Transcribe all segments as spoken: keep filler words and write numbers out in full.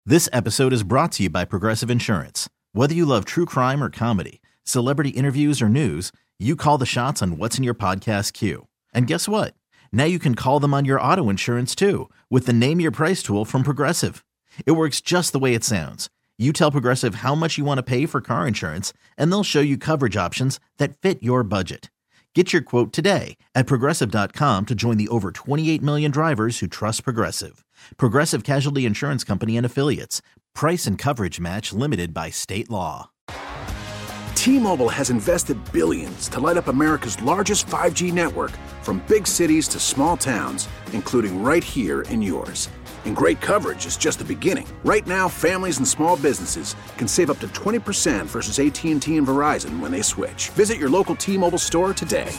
This episode is brought to you by Progressive Insurance. Whether you love true crime or comedy, celebrity interviews or news, you call the shots on what's in your podcast queue. And guess what? Now you can call them on your auto insurance too with the Name Your Price tool from Progressive. It works just the way it sounds. You tell Progressive how much you want to pay for car insurance, and they'll show you coverage options that fit your budget. Get your quote today at Progressive dot com to join the over twenty-eight million drivers who trust Progressive. Progressive Casualty Insurance Company and Affiliates. Price and coverage match limited by state law. T-Mobile has invested billions to light up America's largest five G network, from big cities to small towns, including right here in yours. And great coverage is just the beginning. Right now, families and small businesses can save up to twenty percent versus A T and T and Verizon when they switch. Visit your local T-Mobile store today.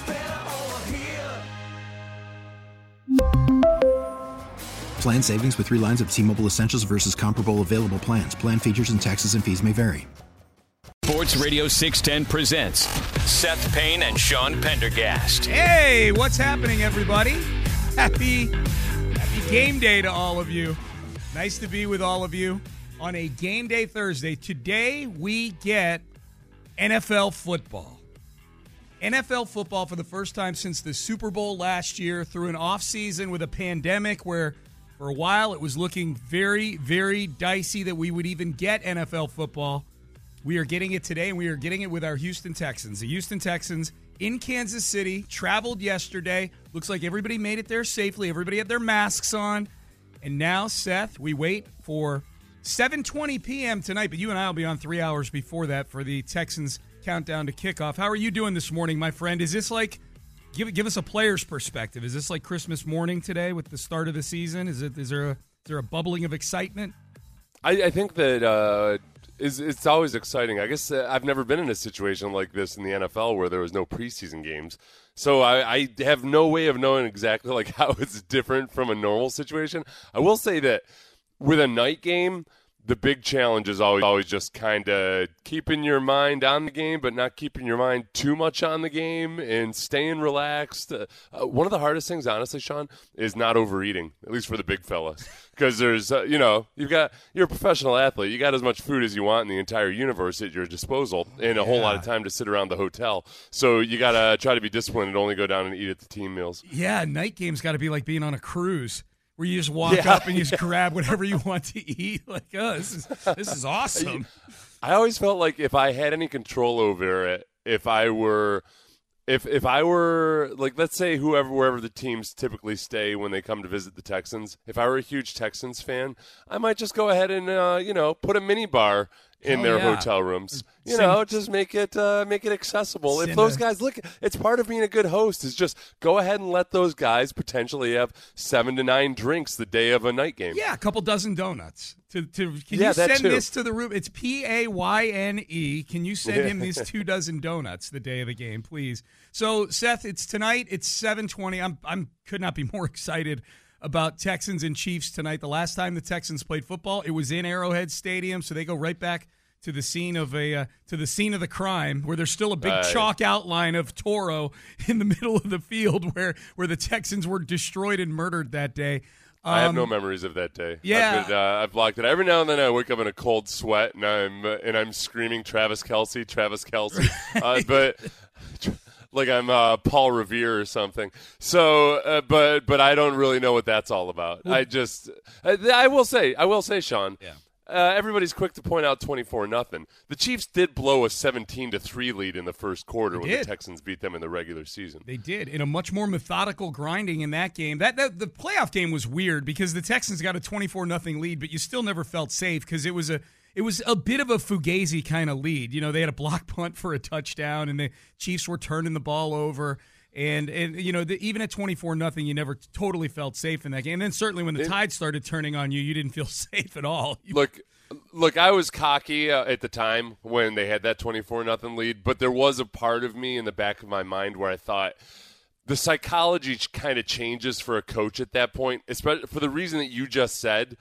Plan savings with three lines of T-Mobile Essentials versus comparable available plans. Plan features and taxes and fees may vary. Sports Radio six ten presents Seth Payne and Sean Pendergast. Hey, what's happening, everybody? Happy, happy game day to all of you. Nice to be with all of you on a game day Thursday. Today we get N F L football. N F L football for the first time since the Super Bowl last year, through an offseason with a pandemic where for a while it was looking very, very dicey that we would even get N F L football. We are getting it today, and we are getting it with our Houston Texans. The Houston Texans in Kansas City traveled yesterday. Looks like everybody made it there safely. Everybody had their masks on. And now, Seth, we wait for seven twenty p.m. tonight, but you and I will be on three hours before that for the Texans countdown to kickoff. How are you doing this morning, my friend? Is this like, give give us a player's perspective. Is this like Christmas morning today with the start of the season? Is it is there a, is there a bubbling of excitement? I, I think that uh, is it's always exciting. I guess uh, I've never been in a situation like this in the N F L where there was no preseason games, so I, I have no way of knowing exactly like how it's different from a normal situation. I will say that with a night game, the big challenge is always always just kind of keeping your mind on the game, but not keeping your mind too much on the game and staying relaxed. Uh, uh, one of the hardest things, honestly, Sean, is not overeating, at least for the big fellas. Because there's, uh, you know, you've got, you're a professional athlete. You got as much food as you want in the entire universe at your disposal and a yeah. whole lot of time to sit around the hotel. So you got to try to be disciplined and only go down and eat at the team meals. Yeah, night games got to be like being on a cruise, where you just walk yeah. up and you just grab whatever you want to eat. Like, oh, this is this is awesome. I always felt like if I had any control over it, if I were, if if I were like, let's say whoever wherever the teams typically stay when they come to visit the Texans, if I were a huge Texans fan, I might just go ahead and uh, you know put a mini bar in oh, their yeah. hotel rooms. You Send, know, just make it uh, make it accessible. If those a, guys look, it's part of being a good host is just go ahead and let those guys potentially have seven to nine drinks the day of a night game. Yeah, a couple dozen donuts. To to can yeah, you send too. this to the room? It's P A Y N E. Can you send him these two dozen donuts the day of the game, please? So, Seth, it's tonight. It's seven twenty. I'm I'm could not be more excited about Texans and Chiefs tonight. The last time the Texans played football, it was in Arrowhead Stadium, so they go right back to the scene of a uh, to the scene of the crime, where there's still a big Nice. chalk outline of Toro in the middle of the field where where the Texans were destroyed and murdered that day. Um, I have no memories of that day. Yeah, I've, been, uh, I've blocked it. Every now and then I wake up in a cold sweat and I'm uh, and I'm screaming Travis Kelce, Travis Kelce, uh, but. Like I'm uh, Paul Revere or something. So, uh, but but I don't really know what that's all about. I just, I, I will say, I will say, Sean. Yeah. Uh, everybody's quick to point out twenty-four nothing. The Chiefs did blow a seventeen to three lead in the first quarter They when did. the Texans beat them in the regular season. They did, in a much more methodical grinding in that game. That, that the playoff game was weird because the Texans got a twenty-four nothing lead, but you still never felt safe because it was a it was a bit of a fugazi kind of lead. You know, they had a block punt for a touchdown, and the Chiefs were turning the ball over. And, and you know, the, even at twenty-four nothing, you never totally felt safe in that game. And then certainly when the it, tide started turning on you, you didn't feel safe at all. You, look, look, I was cocky uh, at the time when they had that twenty-four nothing lead, but there was a part of me in the back of my mind where I thought the psychology kind of changes for a coach at that point, especially for the reason that you just said,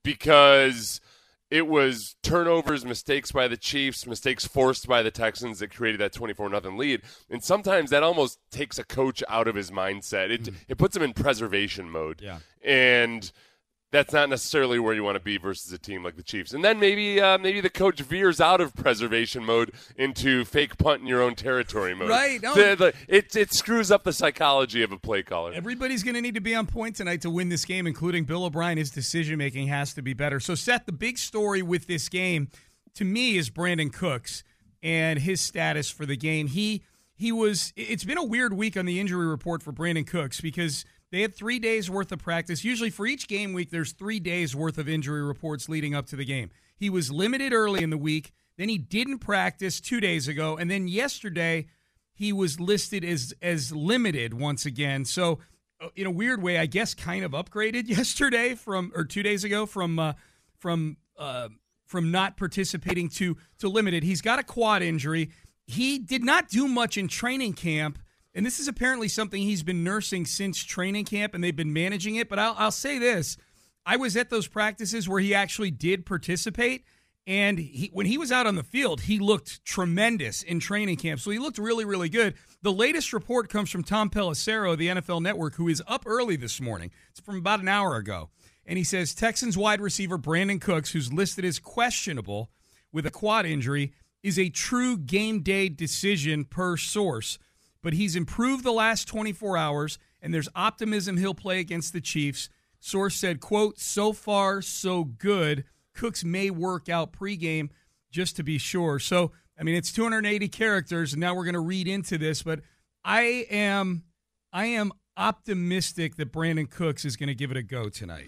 because it was turnovers, mistakes by the Chiefs, mistakes forced by the Texans that created that twenty-four nothing lead. And sometimes that almost takes a coach out of his mindset. It mm. it puts him in preservation mode. Yeah. And that's not necessarily where you want to be versus a team like the Chiefs. And then maybe uh, maybe the coach veers out of preservation mode into fake punt in your own territory mode. Right. No. The, the, it, it screws up the psychology of a play caller. Everybody's going to need to be on point tonight to win this game, including Bill O'Brien. His decision-making has to be better. So, Seth, the big story with this game, to me, is Brandon Cooks and his status for the game. He he was – it's been a weird week on the injury report for Brandon Cooks because – they had three days' worth of practice. Usually for each game week, there's three days' worth of injury reports leading up to the game. He was limited early in the week. Then he didn't practice two days ago. And then yesterday, he was listed as, as limited once again. So in a weird way, I guess kind of upgraded yesterday from or two days ago from uh, from uh, from not participating to, to limited. He's got a quad injury. He did not do much in training camp. And this is apparently something he's been nursing since training camp, and they've been managing it. But I'll, I'll say this. I was at those practices where he actually did participate, and he, when he was out on the field, he looked tremendous in training camp. So he looked really, really good. The latest report comes from Tom Pelissero of the N F L Network, who is up early this morning. It's from about an hour ago. And he says Texans wide receiver Brandon Cooks, who's listed as questionable with a quad injury, is a true game day decision per source. But he's improved the last twenty-four hours, and there's optimism he'll play against the Chiefs. Source said, quote, so far, so good. Cooks may work out pregame just to be sure. So, I mean, it's two hundred eighty characters, and now we're going to read into this. But I am I am optimistic that Brandon Cooks is going to give it a go tonight.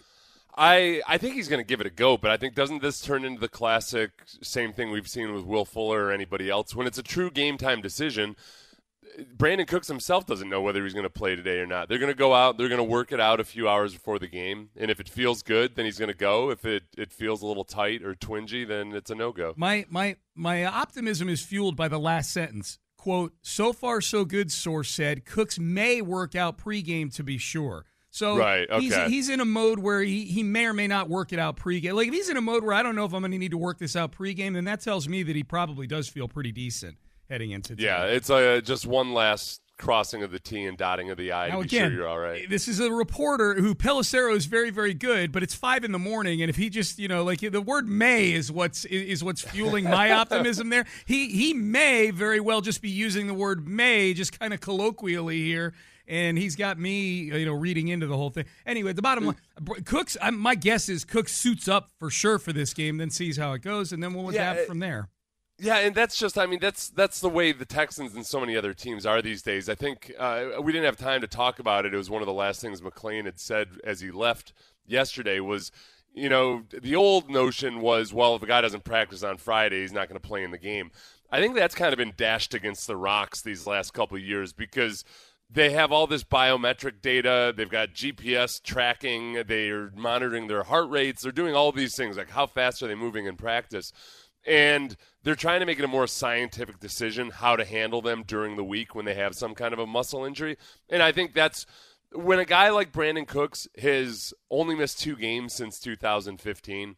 I, I think he's going to give it a go, but I think doesn't this turn into the classic same thing we've seen with Will Fuller or anybody else? When it's a true game-time decision, Brandon Cooks himself doesn't know whether he's going to play today or not. They're going to go out. They're going to work it out a few hours before the game. And if it feels good, then he's going to go. If it, it feels a little tight or twingy, then it's a no-go. My my my optimism is fueled by the last sentence. Quote, so far so good, source said. Cooks may work out pregame to be sure. So right, okay. he's, he's in a mode where he, he may or may not work it out pregame. Like if he's in a mode where I don't know if I'm going to need to work this out pregame, then that tells me that he probably does feel pretty decent heading into today. Yeah, it's uh, just one last crossing of the T and dotting of the I now, to be again, sure you're all right. This is a reporter who Pelissero is very, very good, but it's five in the morning, and if he just, you know, like the word may is what's is what's fueling my optimism there. He he may very well just be using the word may just kind of colloquially here, and he's got me, you know, reading into the whole thing. Anyway, the bottom line, Cooks, I'm, my guess is Cooks suits up for sure for this game, then sees how it goes, and then we'll yeah, adapt from there. Yeah, and that's just, I mean, that's that's the way the Texans and so many other teams are these days. I think uh, we didn't have time to talk about it. It was one of the last things McClain had said as he left yesterday was, you know, the old notion was, well, if a guy doesn't practice on Friday, he's not going to play in the game. I think that's kind of been dashed against the rocks these last couple of years because they have all this biometric data. They've got G P S tracking. They're monitoring their heart rates. They're doing all of these things, like how fast are they moving in practice. And they're trying to make it a more scientific decision how to handle them during the week when they have some kind of a muscle injury. And I think that's when a guy like Brandon Cooks has only missed two games since two thousand fifteen.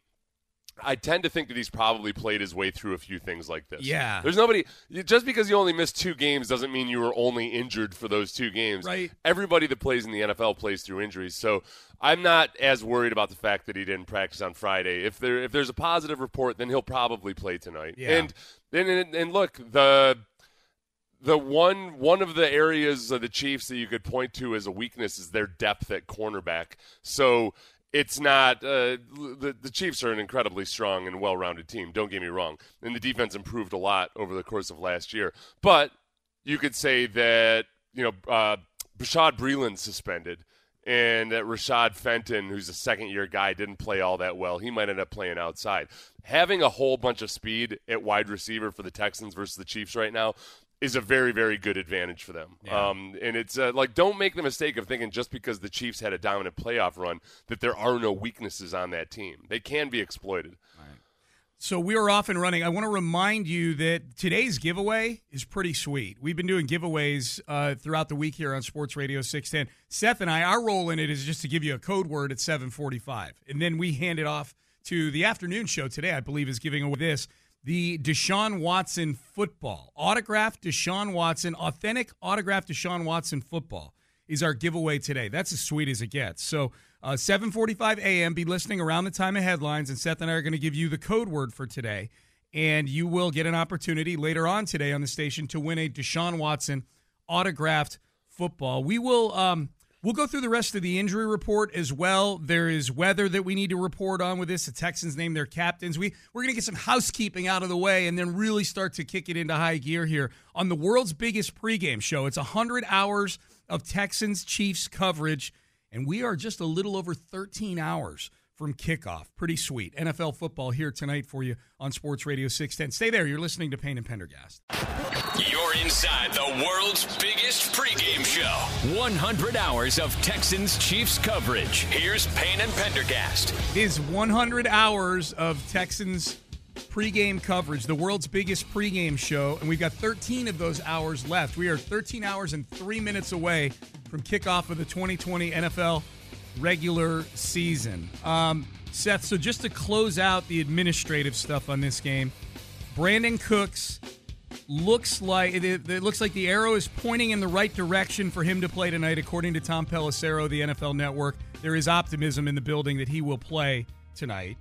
I tend to think that he's probably played his way through a few things like this. Yeah. There's nobody – just because you only missed two games doesn't mean you were only injured for those two games. Right. Everybody that plays in the N F L plays through injuries. So I'm not as worried about the fact that he didn't practice on Friday. If there if there's a positive report, then he'll probably play tonight. Yeah. And, and, and look, the – The one one of the areas of the Chiefs that you could point to as a weakness is their depth at cornerback. So it's not uh, the the Chiefs are an incredibly strong and well-rounded team. Don't get me wrong, and the defense improved a lot over the course of last year. But you could say that you know uh, Bashaud Breeland suspended, and that Rashad Fenton, who's a second-year guy, didn't play all that well. He might end up playing outside. Having a whole bunch of speed at wide receiver for the Texans versus the Chiefs right now is a very, very good advantage for them. Yeah. Um, and it's uh, like, don't make the mistake of thinking just because the Chiefs had a dominant playoff run that there are no weaknesses on that team. They can be exploited. Right. So we are off and running. I want to remind you that today's giveaway is pretty sweet. We've been doing giveaways uh, throughout the week here on Sports Radio six ten. Seth and I, our role in it is just to give you a code word at seven forty-five. And then we hand it off to the afternoon show today, I believe, is giving away this. The Deshaun Watson football. Autographed Deshaun Watson, authentic autographed Deshaun Watson football is our giveaway today. That's as sweet as it gets. So Uh, seven forty-five a.m., be listening around the time of headlines, and Seth and I are going to give you the code word for today. And you will get an opportunity later on today on the station to win a Deshaun Watson autographed football. We will um, we'll go through the rest of the injury report as well. There is weather that we need to report on with this. The Texans name their captains. We, we're going to get some housekeeping out of the way and then really start to kick it into high gear here on the world's biggest pregame show. It's one hundred hours of Texans-Chiefs coverage, and we are just a little over thirteen hours from kickoff. Pretty sweet. N F L football here tonight for you on Sports Radio six ten. Stay there. You're listening to Payne and Pendergast. You're inside the world's biggest pregame show. one hundred hours of Texans Chiefs coverage. Here's Payne and Pendergast. It is one hundred hours of Texans pregame coverage, the world's biggest pregame show, and we've got thirteen of those hours left. We are thirteen hours and three minutes away from kickoff of the twenty twenty N F L regular season. Um, Seth, so just to close out the administrative stuff on this game, Brandin Cooks looks like it, it looks like the arrow is pointing in the right direction for him to play tonight, according to Tom Pelissero, the N F L Network. There is optimism in the building that he will play tonight.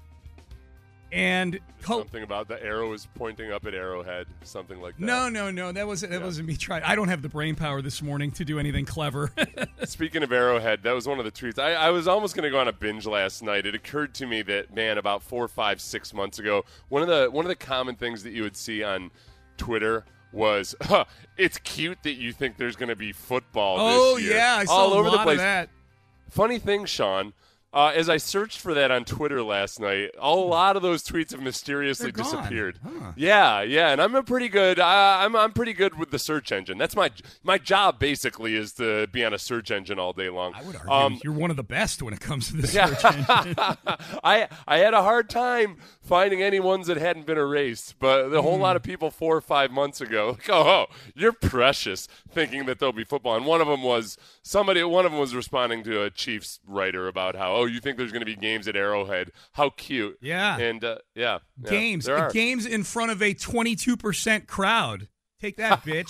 And Col- something about the arrow is pointing up at Arrowhead, something like that. No, no, no. That wasn't that yeah. wasn't me trying. I don't have the brain power this morning to do anything clever. Speaking of Arrowhead, that was one of the tweets. I, I was almost going to go on a binge last night. It occurred to me that, man, about four, five, six months ago, one of the one of the common things that you would see on Twitter was, huh, it's cute that you think there's going to be football oh, this year. yeah, I saw all a over lot the place. Of that. Funny thing, Sean. Uh, as I searched for that on Twitter last night, a lot of those tweets have mysteriously They're disappeared. Huh. Yeah, yeah, and I'm a pretty good. Uh, I'm I'm pretty good with the search engine. That's my my job basically is to be on a search engine all day long. I would argue um, you're one of the best when it comes to the yeah. search engine. I I had a hard time finding any ones that hadn't been erased, but a whole mm. lot of people four or five months ago, like, oh, oh, you're precious, thinking that there'll be football. And one of them was somebody. One of them was responding to a Chiefs writer about how, oh, you think there's going to be games at Arrowhead? How cute! Yeah, and uh, yeah, yeah, games, games in front of a twenty-two percent crowd. Take that, bitch.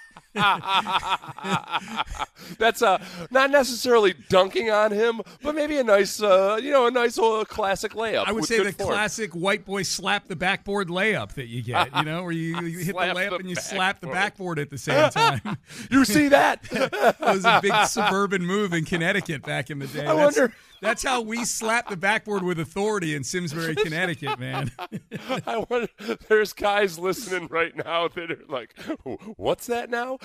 That's uh, not necessarily dunking on him, but maybe a nice, uh, you know, a nice old classic layup. I would with say the form. classic white boy slap the backboard layup that you get, you know, where you, you hit the layup the and you backboard. slap the backboard at the same time. You see that? That was a big suburban move in Connecticut back in the day. I That's, wonder. That's how we slap the backboard with authority in Simsbury, Connecticut, man. I wonder. There's guys listening right now that are like, "What's that now?"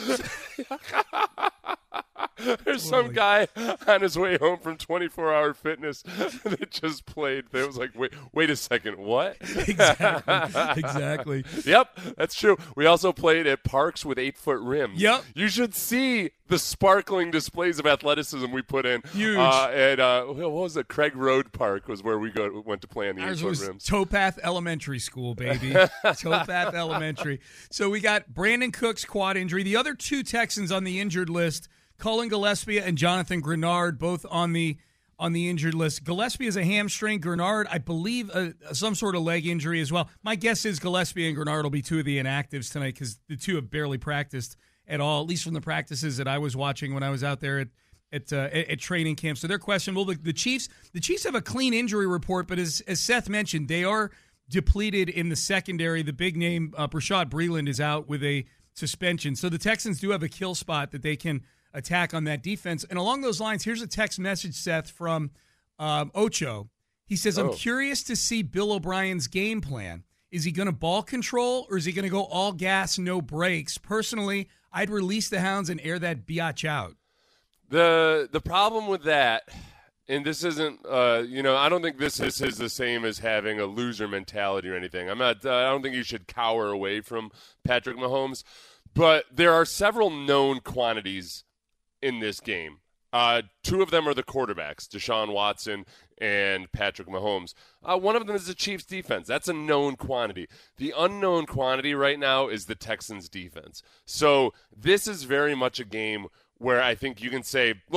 There's some guy on his way home from twenty-four hour fitness that just played. That was like, wait, wait a second, what? Exactly. Exactly. Yep, that's true. We also played at parks with eight foot rims. Yep. You should see the sparkling displays of athleticism we put in. Huge. Uh, at uh, what was it? Craig Road Park was where we go went to play on the Ours eight foot was rims. Towpath Elementary School, baby. Towpath Elementary. So we got Brandin Cooks' quad injury. The other two Texans on the injured list, Cullen Gillespie and Jonathan Grenard, both on the on the injured list. Gillespie is a hamstring. Grenard, I believe, uh, some sort of leg injury as well. My guess is Gillespie and Grenard will be two of the inactives tonight because the two have barely practiced at all, at least from the practices that I was watching when I was out there at at, uh, at, at training camp. So they're questionable. The, the Chiefs, the Chiefs have a clean injury report, but as as Seth mentioned, they are depleted in the secondary. The big name, uh, Brashad Breeland, is out with a suspension. So the Texans do have a kill spot that they can attack on that defense. And along those lines, here's a text message, Seth, from um, Ocho. He says, I'm oh. curious to see Bill O'Brien's game plan. Is he going to ball control or is he going to go all gas, no brakes? Personally, I'd release the hounds and air that biatch out. The the problem with that, and this isn't, uh, you know, I don't think this is, is the same as having a loser mentality or anything. I'm not. Uh, I don't think you should cower away from Patrick Mahomes, but there are several known quantities in this game. Uh, two of them are the quarterbacks, Deshaun Watson and Patrick Mahomes. Uh, one of them is the Chiefs' defense. That's a known quantity. The unknown quantity right now is the Texans' defense. So this is very much a game where I think you can say, look,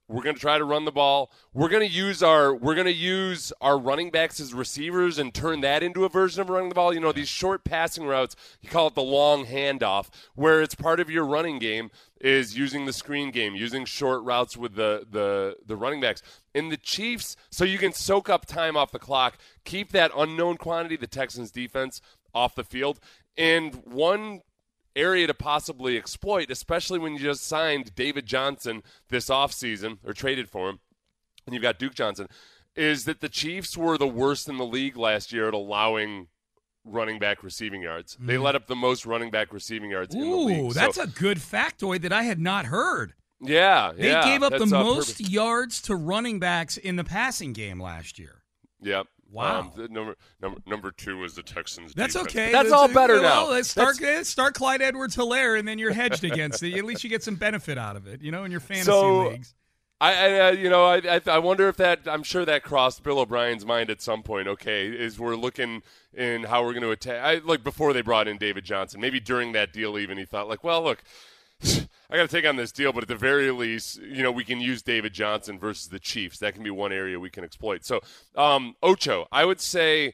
We're going to try to run the ball. We're going to use our we're going to use our running backs as receivers and turn that into a version of running the ball. You know, these short passing routes, you call it the long handoff, where it's part of your running game is using the screen game, using short routes with the the the running backs. In the Chiefs, so you can soak up time off the clock, keep that unknown quantity, the Texans defense, off the field. And one area to possibly exploit, especially when you just signed David Johnson this offseason, or traded for him, and you've got Duke Johnson, is that the Chiefs were the worst in the league last year at allowing running back receiving yards. Mm. They let up the most running back receiving yards Ooh, in the league. Ooh, that's so, a good factoid that I had not heard. Yeah, They yeah, gave up the most purpose. yards to running backs in the passing game last year. Yep. Wow. Um, number number number two was the Texans. That's defense. okay. That's, That's all a, better well, now. Let's start start Clyde Edwards-Helaire, and then you're hedged against it. At least you get some benefit out of it, you know, in your fantasy so, leagues. I, I uh, you know, I, I I wonder if that. I'm sure that crossed Bill O'Brien's mind at some point. Okay, is we're looking in how we're going to attack. I, like before they brought in David Johnson, maybe during that deal, even he thought like, well, look. I got to take on this deal, but at the very least, you know, we can use David Johnson versus the Chiefs. That can be one area we can exploit. So, um, Ocho, I would say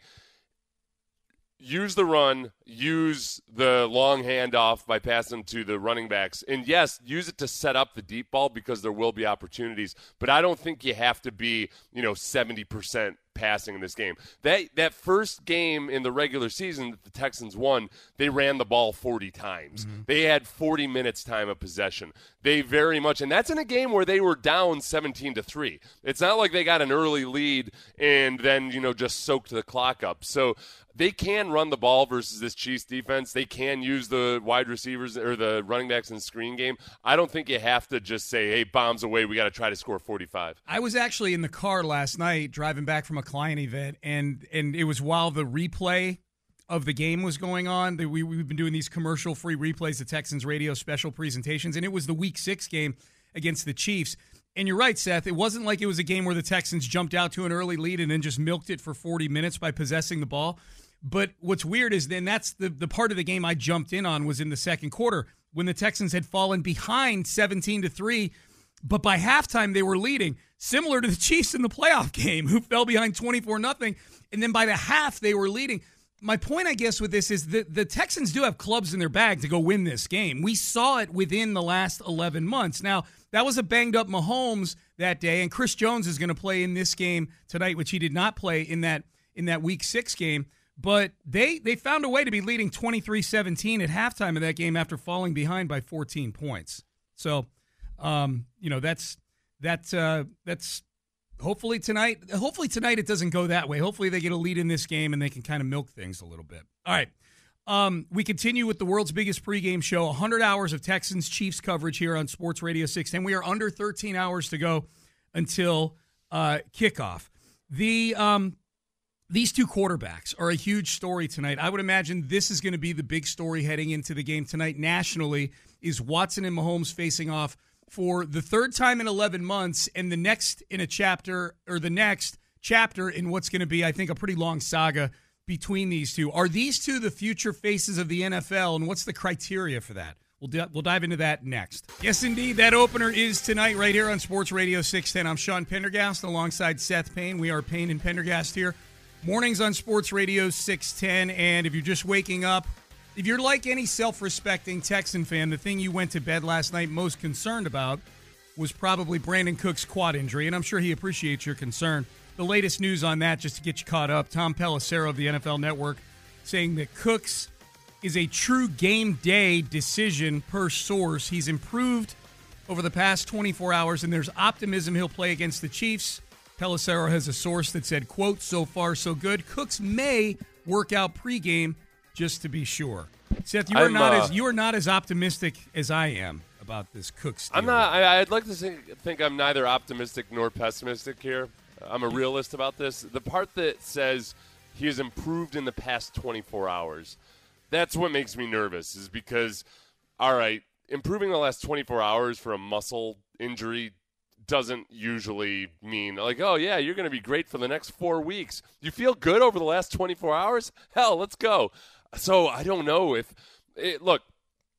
use the run, use the long handoff by passing to the running backs. And, yes, use it to set up the deep ball because there will be opportunities. But I don't think you have to be, you know, seventy percent passing in this game. That that first game in the regular season that the Texans won, they ran the ball forty times. Mm-hmm. They had forty minutes time of possession. They very much, and that's in a game where they were down seventeen to three. It's not like they got an early lead and then, you know, just soaked the clock up. So they can run the ball versus this Chiefs defense. They can use the wide receivers or the running backs in the screen game. I don't think you have to just say, hey, bombs away, we got to try to score forty-five. I was actually in the car last night driving back from a client event, and and it was while the replay of the game was going on. We, we've been doing these commercial-free replays, the Texans radio special presentations, and it was the Week six game against the Chiefs. And you're right, Seth. It wasn't like it was a game where the Texans jumped out to an early lead and then just milked it for forty minutes by possessing the ball. But what's weird is then that's the, the part of the game I jumped in on was in the second quarter when the Texans had fallen behind seventeen to three, but by halftime they were leading, similar to the Chiefs in the playoff game who fell behind twenty-four nothing, and then by the half they were leading. My point, I guess, with this is that the Texans do have clubs in their bag to go win this game. We saw it within the last eleven months. Now, that was a banged-up Mahomes that day, and Chris Jones is going to play in this game tonight, which he did not play in that in that Week six game. But they they found a way to be leading twenty-three seventeen at halftime of that game after falling behind by fourteen points. So, um, you know, that's that's uh, that's hopefully tonight. Hopefully tonight it doesn't go that way. Hopefully they get a lead in this game and they can kind of milk things a little bit. All right. Um, we continue with the world's biggest pregame show, one hundred hours of Texans Chiefs coverage here on Sports Radio six ten. We are under thirteen hours to go until uh, kickoff. The um, These two quarterbacks are a huge story tonight. I would imagine this is going to be the big story heading into the game tonight nationally is Watson and Mahomes facing off for the third time in eleven months and the next in a chapter or the next chapter in what's going to be, I think, a pretty long saga between these two. Are these two the future faces of the N F L, and what's the criteria for that? We'll, di- we'll dive into that next. Yes, indeed. That opener is tonight right here on Sports Radio six ten. I'm Sean Pendergast alongside Seth Payne. We are Payne and Pendergast here. Mornings on Sports Radio six ten, and if you're just waking up, if you're like any self-respecting Texan fan, the thing you went to bed last night most concerned about was probably Brandon Cook's quad injury, and I'm sure he appreciates your concern. The latest news on that, just to get you caught up, Tom Pelissero of the N F L Network saying that Cooks is a true game day decision per source. He's improved over the past twenty-four hours, and there's optimism he'll play against the Chiefs. Pelissero has a source that said, quote, so far so good. Cooks may work out pregame just to be sure. Seth, you are I'm, not uh, as you are not as optimistic as I am about this Cooks deal. I'm not. I, I'd like to think, think I'm neither optimistic nor pessimistic here. I'm a realist about this. The part that says he has improved in the past twenty-four hours, that's what makes me nervous, is because, all right, improving the last twenty-four hours for a muscle injury doesn't usually mean like, oh, yeah, you're going to be great for the next four weeks. You feel good over the last twenty-four hours? Hell, let's go. So I don't know if it, – look,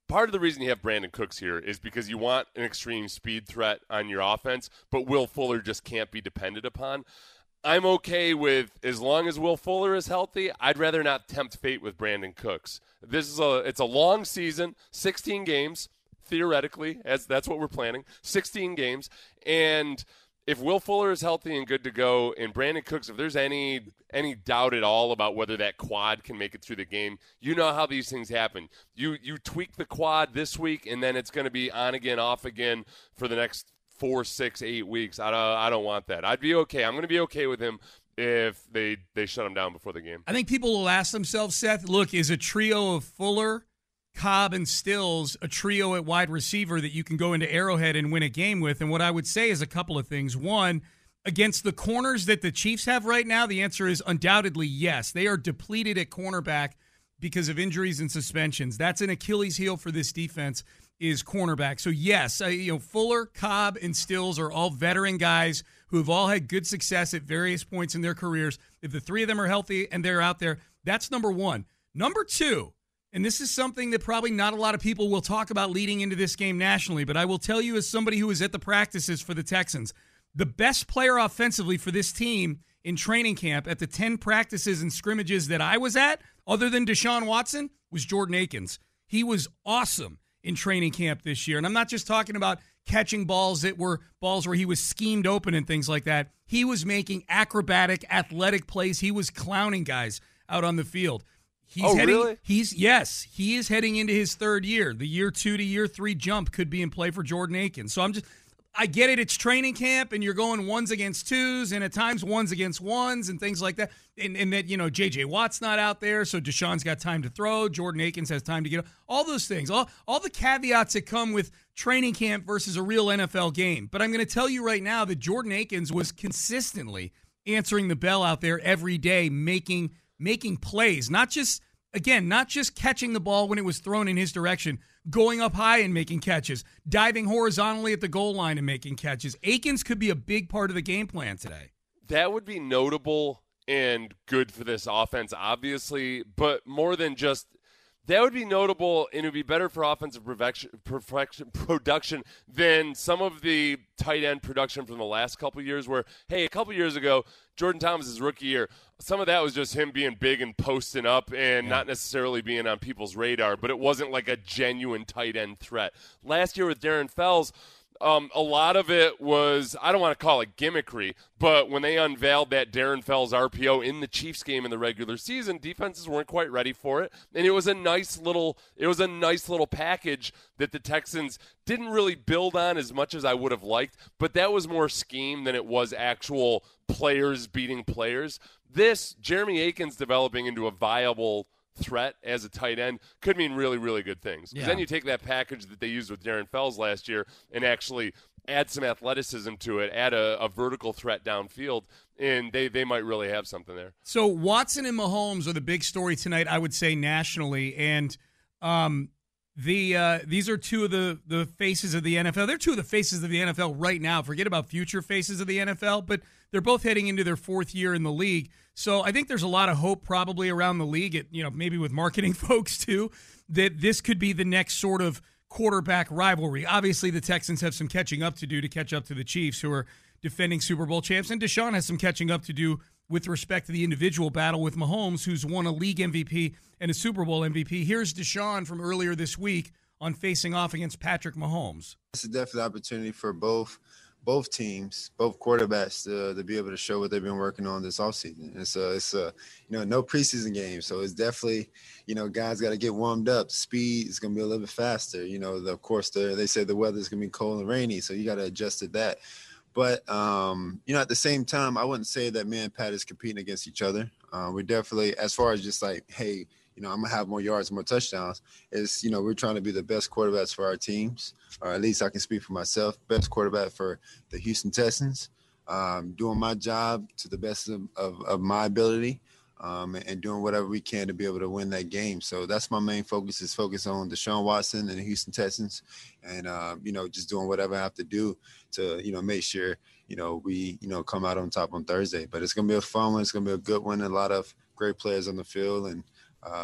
part of the reason you have Brandon Cooks here is because you want an extreme speed threat on your offense, but Will Fuller just can't be depended upon. I'm okay with, as long as Will Fuller is healthy, I'd rather not tempt fate with Brandon Cooks. This is a it's a long season, sixteen games, theoretically, as that's what we're planning, sixteen games. And if Will Fuller is healthy and good to go, and Brandon Cooks, if there's any any doubt at all about whether that quad can make it through the game, you know how these things happen. You you tweak the quad this week, and then it's going to be on again, off again for the next four, six, eight weeks. I don't, I don't want that. I'd be okay. I'm going to be okay with him if they, they shut him down before the game. I think people will ask themselves, Seth, look, is a trio of Fuller, Cobb, and Stills a trio at wide receiver that you can go into Arrowhead and win a game with? And what I would say is a couple of things. One, against the corners that the Chiefs have right now, the answer is undoubtedly yes. They are depleted at cornerback because of injuries and suspensions. That's an Achilles heel for this defense, is cornerback. So yes, uh, you know, Fuller, Cobb, and Stills are all veteran guys who have all had good success at various points in their careers. If the three of them are healthy and they're out there, that's number one. Number two, and this is something that probably not a lot of people will talk about leading into this game nationally, but I will tell you as somebody who was at the practices for the Texans, the best player offensively for this team in training camp at the ten practices and scrimmages that I was at, other than Deshaun Watson, was Jordan Akins. He was awesome in training camp this year. And I'm not just talking about catching balls that were balls where he was schemed open and things like that. He was making acrobatic, athletic plays. He was clowning guys out on the field. He's oh, heading, really? He's yes, he is heading into his third year. The year two to year three jump could be in play for Jordan Akins. So I'm just, I get it. It's training camp, and you're going ones against twos, and at times ones against ones, and things like that. And, and that, you know, J J Watt's not out there, so Deshaun's got time to throw. Jordan Akins has time to get all those things, all all the caveats that come with training camp versus a real N F L game. But I'm going to tell you right now that Jordan Akins was consistently answering the bell out there every day, making making plays, not just again, not just catching the ball when it was thrown in his direction, going up high and making catches, diving horizontally at the goal line and making catches. Akins could be a big part of the game plan today. That would be notable and good for this offense, obviously, but more than just that would be notable, and it would be better for offensive perfection, perfection, production than some of the tight end production from the last couple of years where, hey, a couple of years ago, Jordan Thomas' rookie year, some of that was just him being big and posting up and yeah. not necessarily being on people's radar, but it wasn't like a genuine tight end threat. Last year with Darren Fells, Um, a lot of it was, I don't want to call it gimmickry, but when they unveiled that Darren Fells R P O in the Chiefs game in the regular season, defenses weren't quite ready for it. And it was a nice little, it was a nice little package that the Texans didn't really build on as much as I would have liked, but that was more scheme than it was actual players beating players. This, Jeremy Akins developing into a viable threat as a tight end could mean really, really good things. Because yeah. then you take that package that they used with Darren Fells last year and actually add some athleticism to it, add a, a vertical threat downfield, and they, they might really have something there. So Watson and Mahomes are the big story tonight, I would say, nationally. And um, the uh, these are two of the, the faces of the N F L. They're two of the faces of the N F L right now. Forget about future faces of the N F L, but they're both heading into their fourth year in the league. So I think there's a lot of hope probably around the league, at, you know, maybe with marketing folks too, that this could be the next sort of quarterback rivalry. Obviously, the Texans have some catching up to do to catch up to the Chiefs, who are defending Super Bowl champs, and Deshaun has some catching up to do with respect to the individual battle with Mahomes, who's won a league M V P and a Super Bowl M V P. Here's Deshaun from earlier this week on facing off against Patrick Mahomes. It's a definite opportunity for both both teams, both quarterbacks to, to be able to show what they've been working on this offseason. It's a, it's a, you know, no preseason game. So it's definitely, you know, guys got to get warmed up. Speed is going to be a little bit faster. You know, the, of course, the, they say the weather's going to be cold and rainy, so you got to adjust to that. But, um, you know, at the same time, I wouldn't say that me and Pat is competing against each other. Uh, we're definitely, as far as just like, hey, you know, I'm going to have more yards, more touchdowns, is, you know, we're trying to be the best quarterbacks for our teams, or at least I can speak for myself, best quarterback for the Houston Texans, um, doing my job to the best of, of, of my ability, um, and doing whatever we can to be able to win that game. So that's my main focus, is focus on Deshaun Watson and the Houston Texans, and, uh, you know, just doing whatever I have to do to, you know, make sure, you know, we, you know, come out on top on Thursday. But it's going to be a fun one. It's going to be a good one. A lot of great players on the field, and, Um,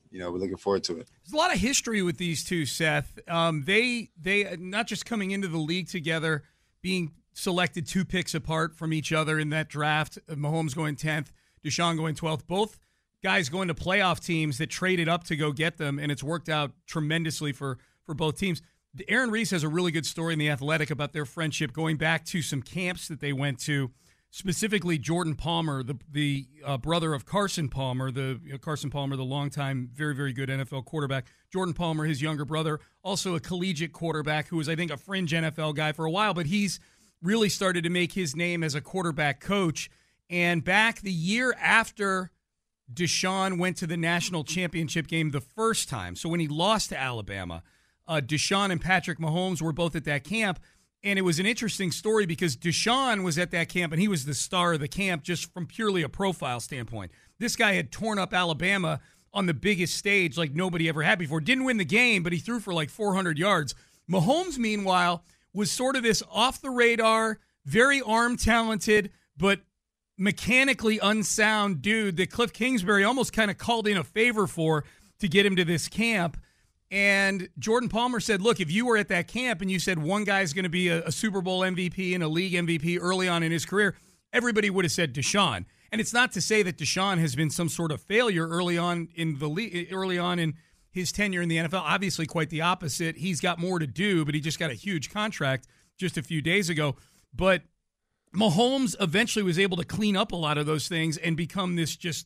you know, we're looking forward to it. There's a lot of history with these two, Seth. Um, they they not just coming into the league together, being selected two picks apart from each other in that draft. Mahomes going tenth, Deshaun going twelfth. Both guys going to playoff teams that traded up to go get them, and it's worked out tremendously for, for both teams. Aaron Reese has a really good story in The Athletic about their friendship going back to some camps that they went to, specifically Jordan Palmer, the the uh, brother of Carson Palmer, the uh, Carson Palmer, the longtime, very, very good N F L quarterback. Jordan Palmer, his younger brother, also a collegiate quarterback who was, I think, a fringe N F L guy for a while, but he's really started to make his name as a quarterback coach. And back the year after Deshaun went to the national championship game the first time, so when he lost to Alabama, uh, Deshaun and Patrick Mahomes were both at that camp. And it was an interesting story because Deshaun was at that camp, and he was the star of the camp just from purely a profile standpoint. This guy had torn up Alabama on the biggest stage like nobody ever had before. Didn't win the game, but he threw for like four hundred yards. Mahomes, meanwhile, was sort of this off-the-radar, very arm-talented, but mechanically unsound dude that Cliff Kingsbury almost kind of called in a favor for to get him to this camp. And Jordan Palmer said, look, if you were at that camp and you said one guy's going to be a, a Super Bowl M V P and a league M V P early on in his career, everybody would have said Deshaun. And it's not to say that Deshaun has been some sort of failure early on in the league, early on in his tenure in the N F L. Obviously, quite the opposite. He's got more to do, but he just got a huge contract just a few days ago. But Mahomes eventually was able to clean up a lot of those things and become this just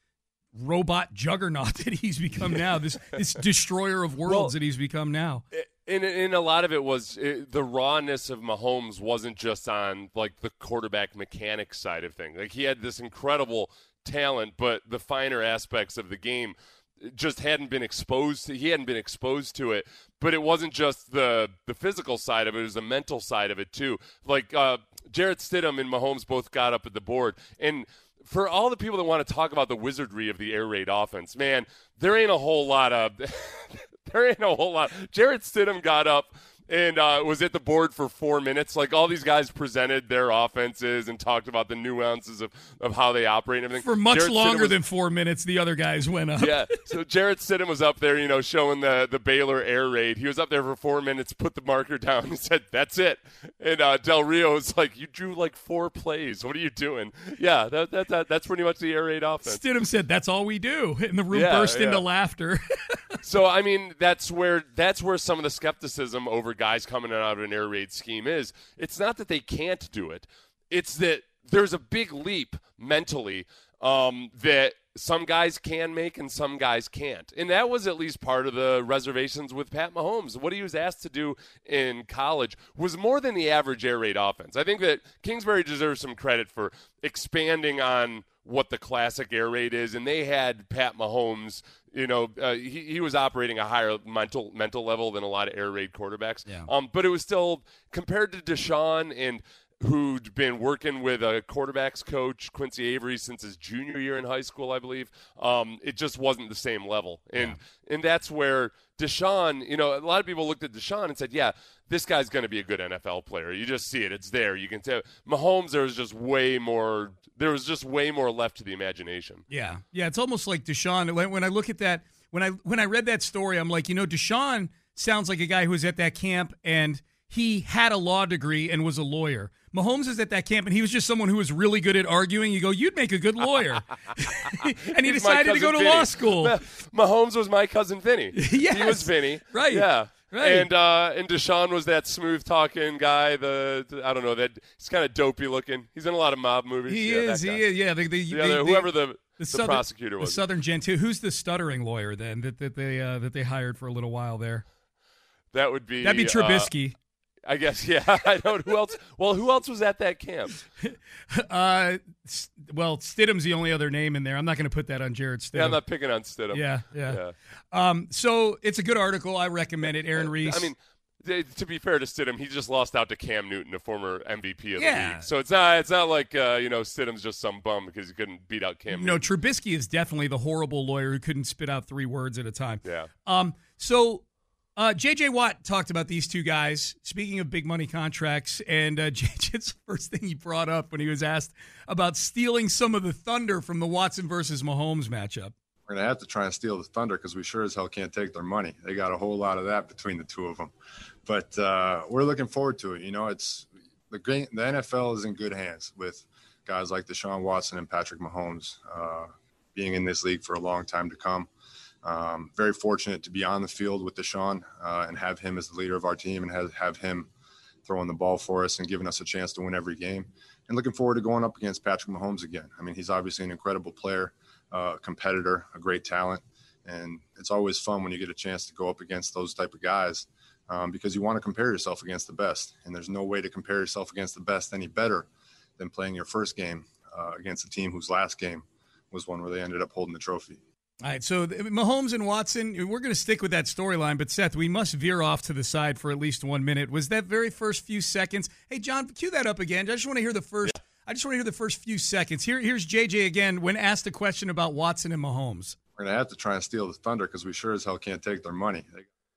robot juggernaut that he's become now, this this destroyer of worlds well, that he's become now. And, and a lot of it was it, the rawness of Mahomes wasn't just on like the quarterback mechanics side of things. Like he had this incredible talent, but the finer aspects of the game just hadn't been exposed to. He hadn't been exposed to it. But it wasn't just the the physical side of it; it was the mental side of it too. Like uh, Jarrett Stidham and Mahomes both got up at the board, and for all the people that want to talk about the wizardry of the air raid offense, man, there ain't a whole lot of there ain't a whole lot. Jarrett Stidham got up and uh, was at the board for four minutes. Like all these guys presented their offenses and talked about the nuances of, of how they operate and everything. For much Jarrett longer was, than four minutes, the other guys went up. Yeah, so Jarrett Stidham was up there, you know, showing the, the Baylor air raid. He was up there for four minutes, put the marker down, and said, that's it. And uh, Del Rio was like, you drew like four plays. What are you doing? Yeah, that, that, that that's pretty much the air raid offense. Stidham said, that's all we do. And the room yeah, burst yeah. into laughter. So, I mean, that's where that's where some of the skepticism over guys coming out of an air raid scheme is. It's not that they can't do it. It's that there's a big leap mentally um, that some guys can make and some guys can't. And that was at least part of the reservations with Pat Mahomes. What he was asked to do in college was more than the average air raid offense. I think that Kingsbury deserves some credit for expanding on what the classic air raid is, and they had Pat Mahomes, you know, uh, he, he was operating a higher mental mental level than a lot of air raid quarterbacks. Yeah. Um, but it was still, compared to Deshaun, and who'd been working with a quarterbacks coach, Quincy Avery, since his junior year in high school, I believe, um, it just wasn't the same level. And yeah. and that's where Deshaun, you know, a lot of people looked at Deshaun and said, yeah, this guy's going to be a good N F L player. You just see it. It's there. You can tell. Mahomes, there was just way more – there was just way more left to the imagination. Yeah. Yeah, it's almost like Deshaun. When, when I look at that, when I when I read that story, I'm like, you know, Deshaun sounds like a guy who was at that camp and he had a law degree and was a lawyer. Mahomes is at that camp, and he was just someone who was really good at arguing. You go, you'd make a good lawyer. And he He's decided to go to Vinny. law school. Mahomes was my cousin Vinny. Yes. He was Vinny. Right. Yeah. Right. And uh, and Deshaun was that smooth-talking guy, the, the I don't know, that he's kind of dopey looking. He's in a lot of mob movies. He yeah, is, he is. Yeah, the, the, the the, other, the, whoever the, the, the southern, prosecutor was. The Southern gent, too. Who's the stuttering lawyer, then, that, that, they, uh, that they hired for a little while there? That would be... That'd be Trubisky. Uh, I guess, yeah. I don't. Who else? Well, who else was at that camp? uh, well, Stidham's the only other name in there. I'm not going to put that on Jarrett Stidham. Yeah, I'm not picking on Stidham. Yeah, yeah. yeah. Um, so it's a good article. I recommend it. Aaron Reese. I mean, to be fair to Stidham, he just lost out to Cam Newton, a former M V P of the yeah. league. So it's not. It's not like uh, you know Stidham's just some bum because he couldn't beat out Cam. No, Newton. Trubisky is definitely the horrible lawyer who couldn't spit out three words at a time. Yeah. Um. So. Uh, J J. Watt talked about these two guys, speaking of big money contracts, and uh, J J's first thing he brought up when he was asked about stealing some of the thunder from the Watson versus Mahomes matchup. We're going to have to try and steal the thunder because we sure as hell can't take their money. They got a whole lot of that between the two of them. But uh, we're looking forward to it. You know, it's the great, the N F L is in good hands with guys like Deshaun Watson and Patrick Mahomes uh, being in this league for a long time to come. Um, very fortunate to be on the field with Deshaun uh, and have him as the leader of our team and have, have him throwing the ball for us and giving us a chance to win every game. And looking forward to going up against Patrick Mahomes again. I mean, he's obviously an incredible player, uh, a competitor, a great talent. And it's always fun when you get a chance to go up against those type of guys um, because you want to compare yourself against the best. And there's no way to compare yourself against the best any better than playing your first game uh, against a team whose last game was one where they ended up holding the trophy. All right, so Mahomes and Watson, we're going to stick with that storyline, but Seth, we must veer off to the side for at least one minute. Was that very first few seconds? Hey, John, cue that up again. I just want to hear the first. Yeah. I just want to hear the first few seconds. Here, here's J J again when asked a question about Watson and Mahomes. We're going to have to try and steal the thunder because we sure as hell can't take their money.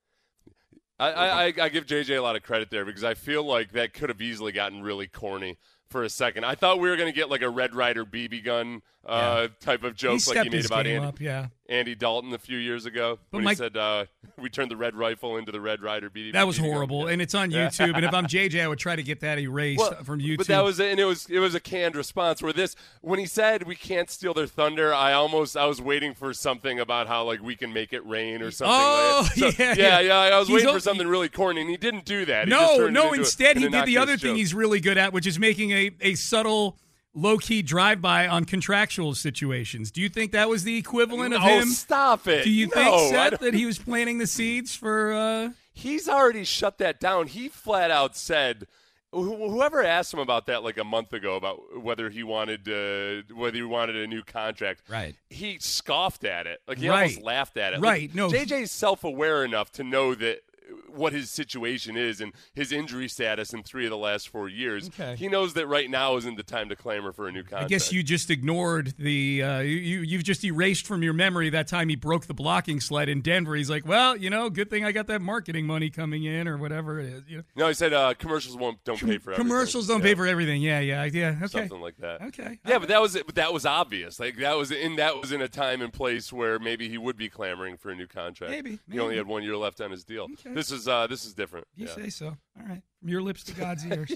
I, I, I give J J a lot of credit there because I feel like that could have easily gotten really corny for a second. I thought we were going to get like a Red Ryder B B gun uh, yeah. type of joke he like he made about Andy, up, yeah. Andy Dalton a few years ago but when Mike, he said uh, we turned the Red Rifle into the Red Ryder B B gun. That was horrible, gun. And it's on YouTube. And if I'm J J, I would try to get that erased well, from YouTube. But that was and it was it was a canned response. Where this when he said we can't steal their thunder, I almost I was waiting for something about how like we can make it rain or something. Oh like that. So, yeah, yeah, yeah. I was he's waiting o- for something really corny, and he didn't do that. He no, just no. Instead, a, he did the other joke. thing he's really good at, which is making a a subtle, low-key drive-by on contractual situations. Do you think that was the equivalent of oh, him? Stop it. Do you no, think, Seth, that he was planting the seeds for uh... – He's already shut that down. He flat out said – whoever asked him about that like a month ago about whether he wanted uh, whether he wanted a new contract, right? He scoffed at it. Like he right. almost laughed at it. Right. Like, no. J J's self-aware enough to know that – what his situation is and his injury status in three of the last four years. Okay. He knows that right now isn't the time to clamor for a new contract. I guess you just ignored the uh, – you, you've just erased from your memory that time he broke the blocking sled in Denver. He's like, well, you know, good thing I got that marketing money coming in or whatever it is. You know? No, he said uh, commercials won't don't pay for everything. Commercials don't yeah. pay for everything. Yeah, yeah, yeah. Okay. Something like that. Okay. Yeah, but that was but that was obvious. Like that was in that was in a time and place where maybe he would be clamoring for a new contract. Maybe. He maybe. only had one year left on his deal. Okay. This is uh, this is different. You yeah. say so. All right. From your lips to God's ears.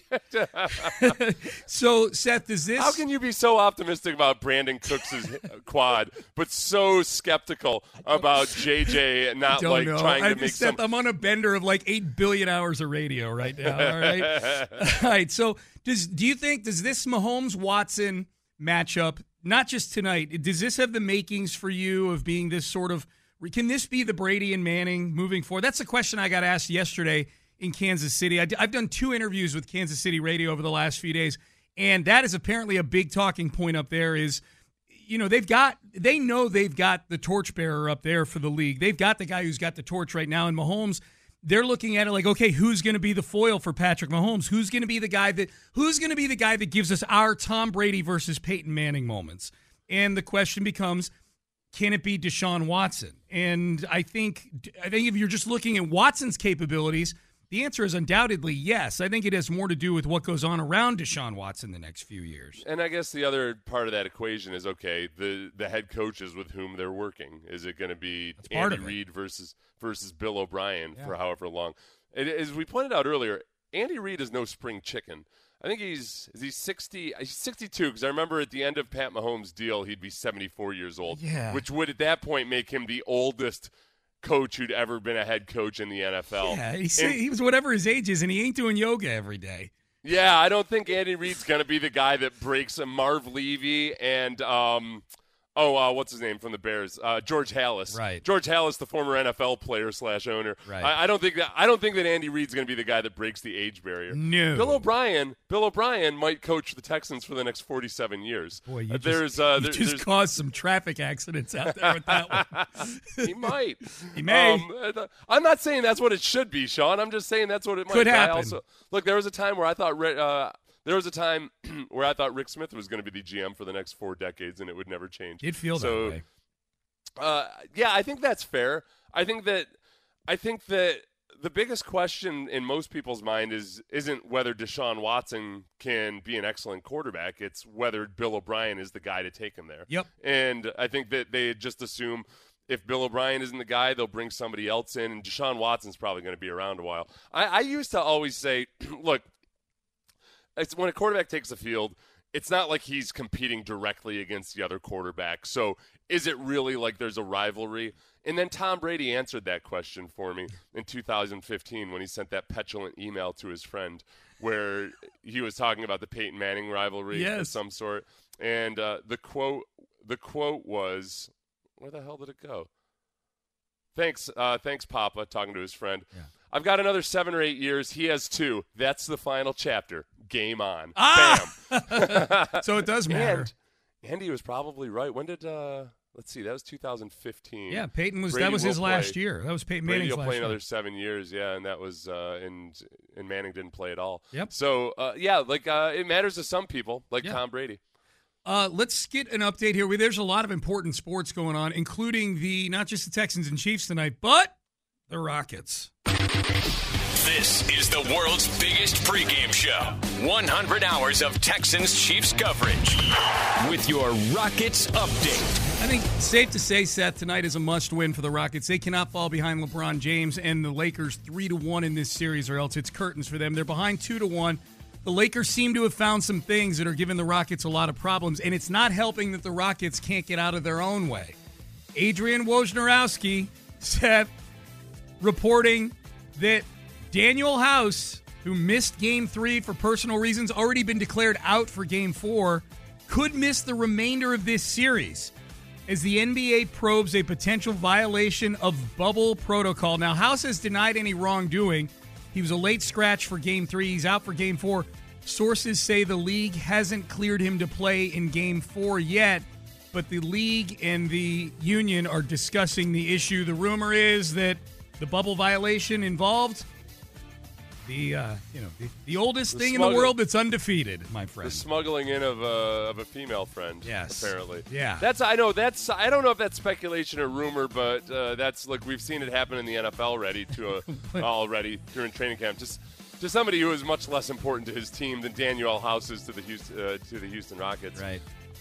So, Seth, is this... How can you be so optimistic about Brandon Cooks' quad, but so skeptical about J J not, like, know. trying to I, make Seth, some... I'm on a bender of, like, eight billion hours of radio right now, all right? All right, so does do you think, does this Mahomes-Watson matchup, not just tonight, does this have the makings for you of being this sort of... Can this be the Brady and Manning moving forward? That's a question I got asked yesterday in Kansas City. I, I've done two interviews with Kansas City radio over the last few days, and that is apparently a big talking point up there is, you know, they've got, they know they've got the torchbearer up there for the league. They've got the guy who's got the torch right now, and Mahomes, they're looking at it like, okay, who's going to be the foil for Patrick Mahomes? Who's going to be the guy that, who's going to be the guy that gives us our Tom Brady versus Peyton Manning moments? And the question becomes, can it be Deshaun Watson? And I think I think if you're just looking at Watson's capabilities, the answer is undoubtedly yes. I think it has more to do with what goes on around Deshaun Watson the next few years. And I guess the other part of that equation is, okay, the, the head coaches with whom they're working. Is it going to be That's part Andy of it. Reid versus versus Bill O'Brien Yeah. for however long? It, as we pointed out earlier, Andy Reid is no spring chicken. I think he's is he sixty? He's sixty-two because I remember at the end of Pat Mahomes' deal, he'd be seventy-four years old, Yeah. which would at that point make him the oldest coach who'd ever been a head coach in the N F L. Yeah, he's, And- he was whatever his age is, and he ain't doing yoga every day. Yeah, I don't think Andy Reid's going to be the guy that breaks a Marv Levy and, um, oh, uh, what's his name from the Bears? Uh, George Halas. Right. George Halas, the former N F L player slash owner. Right. I, I don't think that I don't think that Andy Reid's going to be the guy that breaks the age barrier. No. Bill O'Brien. Bill O'Brien might coach the Texans for the next forty-seven years. Boy, you Uh, just, there's, uh, you there- just there's- caused some traffic accidents out there with that one. He might. He may. Um, I'm not saying that's what it should be, Sean. I'm just saying that's what it might Could be. I happen. Also, look, there was a time where I thought Rick- uh, there was a time where I thought Rick Smith was going to be the G M for the next four decades, and it would never change. Did feel so, that way. Uh, yeah, I think that's fair. I think that I think that the biggest question in most people's mind is isn't whether Deshaun Watson can be an excellent quarterback. It's whether Bill O'Brien is the guy to take him there. Yep. And I think that they just assume if Bill O'Brien isn't the guy, they'll bring somebody else in, and Deshaun Watson's probably going to be around a while. I, I used to always say, look, it's when a quarterback takes the field, it's not like he's competing directly against the other quarterback. So is it really like there's a rivalry? And then Tom Brady answered that question for me in two thousand fifteen when he sent that petulant email to his friend where he was talking about the Peyton Manning rivalry yes. of some sort. And uh, the quote the quote was, where the hell did it go? Thanks, uh, thanks, Papa, talking to his friend. Yeah. I've got another seven or eight years. He has two. That's the final chapter. Game on. Ah! Bam. So it does matter. And Andy was probably right. When did, uh, let's see, that was two thousand fifteen. Yeah, Peyton was, Brady that was his will last play. year. That was Peyton Brady Manning's will last play year. another seven years, yeah, and that was, uh, and, and Manning didn't play at all. Yep. So, uh, yeah, like, uh, it matters to some people, like yeah. Tom Brady. Uh, let's get an update here. There's a lot of important sports going on, including the not just the Texans and Chiefs tonight, but the Rockets. This is the world's biggest pregame show. one hundred hours of Texans Chiefs coverage with your Rockets update. I think safe to say, Seth, tonight is a must-win for the Rockets. They cannot fall behind LeBron James and the Lakers three to one in this series, or else it's curtains for them. They're behind two to one. The Lakers seem to have found some things that are giving the Rockets a lot of problems, and it's not helping that the Rockets can't get out of their own way. Adrian Wojnarowski said, reporting that Daniel House, who missed Game three for personal reasons, already been declared out for Game four, could miss the remainder of this series as the N B A probes a potential violation of bubble protocol. Now, House has denied any wrongdoing. He was a late scratch for Game three. He's out for Game four. Sources say the league hasn't cleared him to play in Game four yet, but the league and the union are discussing the issue. The rumor is that the bubble violation involved the uh, you know the, the oldest The thing smuggle- in the world that's undefeated, my friend. The smuggling in of a of a female friend. Yes. apparently. Yeah. That's I know that's I don't know if that's speculation or rumor, but uh, that's like we've seen it happen in the N F L already to a, already during training camp. Just to somebody who is much less important to his team than Daniel House is to the Houston uh, to the Houston Rockets. Right.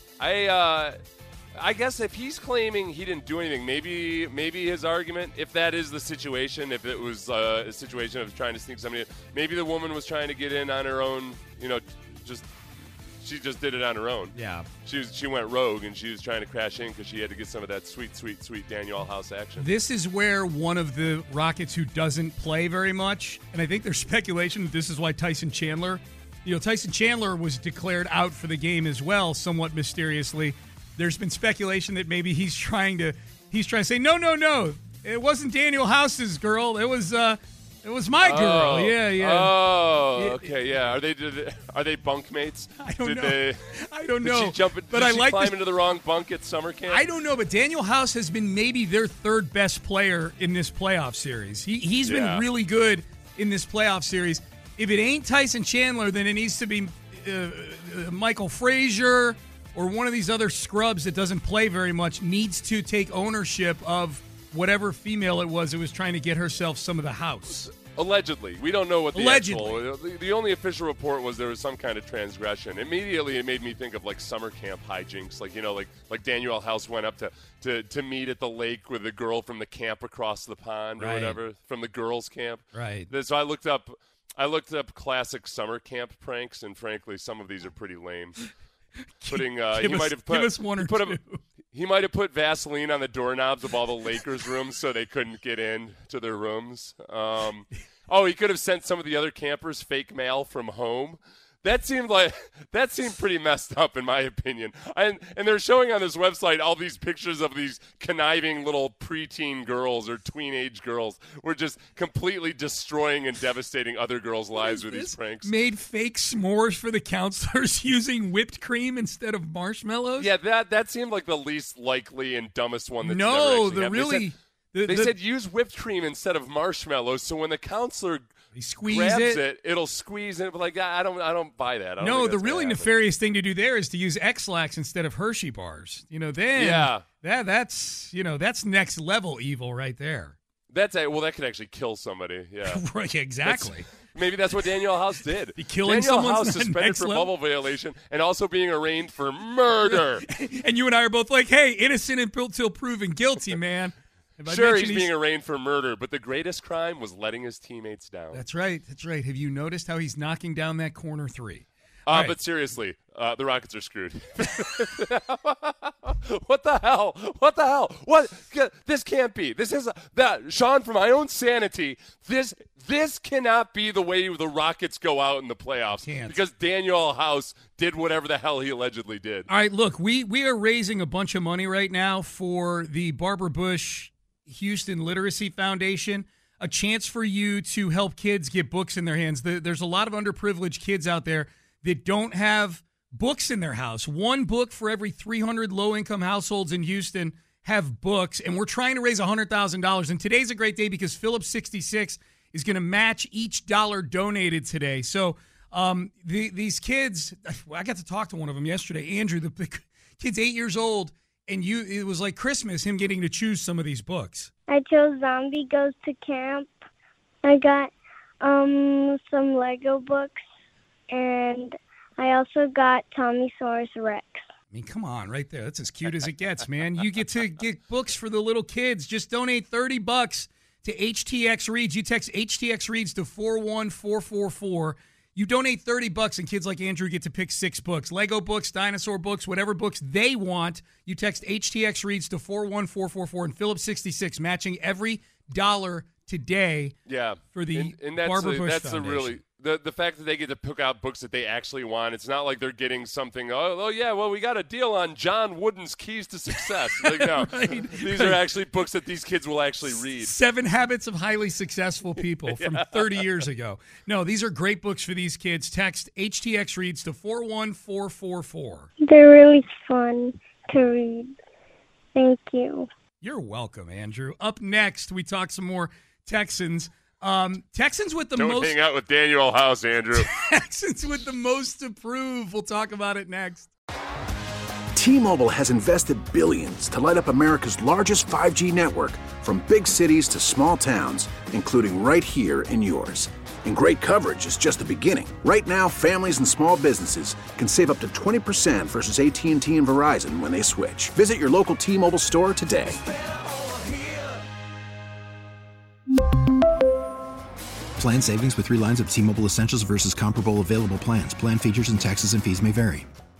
I uh, I guess if he's claiming he didn't do anything, maybe maybe his argument, if that is the situation, if it was uh, a situation of trying to sneak somebody in, maybe the woman was trying to get in on her own, you know, just she just did it on her own. Yeah. She was she went rogue and she was trying to crash in because she had to get some of that sweet, sweet, sweet Daniel House action. This is where one of the Rockets who doesn't play very much, and I think there's speculation that this is why Tyson Chandler, you know, Tyson Chandler was declared out for the game as well, somewhat mysteriously. There's been speculation that maybe he's trying to he's trying to say, no, no, no, it wasn't Daniel House's girl. It was uh, it was my girl. Oh. Yeah, yeah. Oh, It- okay, yeah. Are they did, are they bunkmates? I don't did know. They, I don't did know. She jump, but did I she like climb this- into the wrong bunk at summer camp? I don't know, but Daniel House has been maybe their third best player in this playoff series. He he's Yeah. been really good in this playoff series. If it ain't Tyson Chandler, then it needs to be uh, uh, Michael Frazier or one of these other scrubs that doesn't play very much needs to take ownership of whatever female it was that was trying to get herself some of the house. Allegedly. We don't know what the Allegedly. actual... The, the only official report was there was some kind of transgression. Immediately, it made me think of, like, summer camp hijinks. Like, you know, like like Daniel House went up to, to, to meet at the lake with a girl from the camp across the pond or Right. whatever, from the girls' camp. Right. So I looked up... I looked up classic summer camp pranks, and frankly, some of these are pretty lame. Putting, uh, Give he us- might have put, give us one or he put two. A, he might have put Vaseline on the doorknobs of all the Lakers' rooms so they couldn't get in to their rooms. Um, oh, he could have sent some of the other campers fake mail from home. That seemed like that seemed pretty messed up, in my opinion. And and they're showing on this website all these pictures of these conniving little preteen girls or tween-age girls who are just completely destroying and devastating other girls' lives with these pranks. Made fake s'mores for the counselors using whipped cream instead of marshmallows? Yeah, that that seemed like the least likely and dumbest one. That's never No, actually the happened. really... They said, the- they the- said use whipped cream instead of marshmallows, so when the counselor He squeeze grabs it. it, it'll squeeze it. But like, I don't, I don't buy that. I don't No, think the that's really gonna happen. nefarious thing to do there is to use X-Lax instead of Hershey bars. You know, then Yeah. that that's you know that's next level evil right there. That's a, well, that could actually kill somebody. Yeah, right. Exactly. That's, maybe that's what Danielle House did. Be killing Danielle someone's House suspended for level? bubble violation and also being arraigned for murder. And you and I are both like, hey, innocent until proven guilty, man. Sure, he's, he's being arraigned for murder, but the greatest crime was letting his teammates down. That's right. That's right. Have you noticed how he's knocking down that corner three? Uh, right. But seriously, uh, the Rockets are screwed. What the hell? What the hell? What? This can't be. This is that Sean, for my own sanity. This this cannot be the way the Rockets go out in the playoffs. Can't. Because Daniel House did whatever the hell he allegedly did. All right, look, we we are raising a bunch of money right now for the Barbara Bush Houston Literacy Foundation. A chance for you to help kids get books in their hands. There's a lot of underprivileged kids out there that don't have books in their house. One book for every three hundred low-income households in Houston have books, and we're trying to raise one hundred thousand dollars. And today's a great day because Phillips sixty-six is going to match each dollar donated today. So um, the, these kids, I got to talk to one of them yesterday, Andrew, the, the kid's eight years old, and you it was like Christmas, him getting to choose some of these books. I chose Zombie Goes to Camp. I got um, some Lego books. And I also got Tommysaurus Rex. I mean, come on, right there. That's as cute as it gets, man. You get to get books for the little kids. Just donate thirty bucks to H T X Reads. You text H T X Reads to four one four four four. You donate thirty bucks, and kids like Andrew get to pick six books. Lego books, dinosaur books, whatever books they want. You text H T X Reads to four one four four four, and Phillips sixty-six matching every dollar today. Yeah, for the and, and that's Barbara a, Bush that's Foundation. a really the the fact that they get to pick out books that they actually want. It's not like they're getting something. Oh, oh yeah, well we got a deal on John Wooden's Keys to Success. Like no, right. These are actually books that these kids will actually read. Seven Habits of Highly Successful People from Yeah. thirty years ago. No, these are great books for these kids. Text H T X Reads to four one four four four. They're really fun to read. Thank you. You're welcome, Andrew. Up next, we talk some more Texans. Um, Texans with the Don't most hang out with Daniel House, Andrew. Texans with the most to prove. We'll talk about it next. T-Mobile has invested billions to light up America's largest five G network, from big cities to small towns, including right here in yours. And great coverage is just the beginning. Right now, families and small businesses can save up to twenty percent versus A T and T and Verizon when they switch. Visit your local T-Mobile store today. Plan savings with three lines of T-Mobile Essentials versus comparable available plans. Plan features and taxes and fees may vary.